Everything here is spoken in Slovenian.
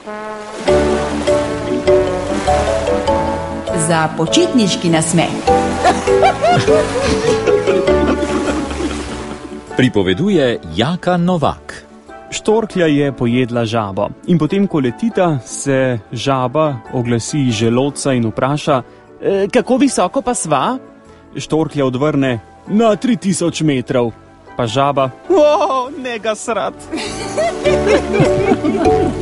Za počitniški nasmeh. Pripoveduje Jaka Novak. Štorklja je pojedla žabo in potem, ko letita, se žaba oglasi iz želodca in vpraša: kako visoko pa sva? Štorklja odvrne: na 3000 metrov. Pa žaba: ne ga srat.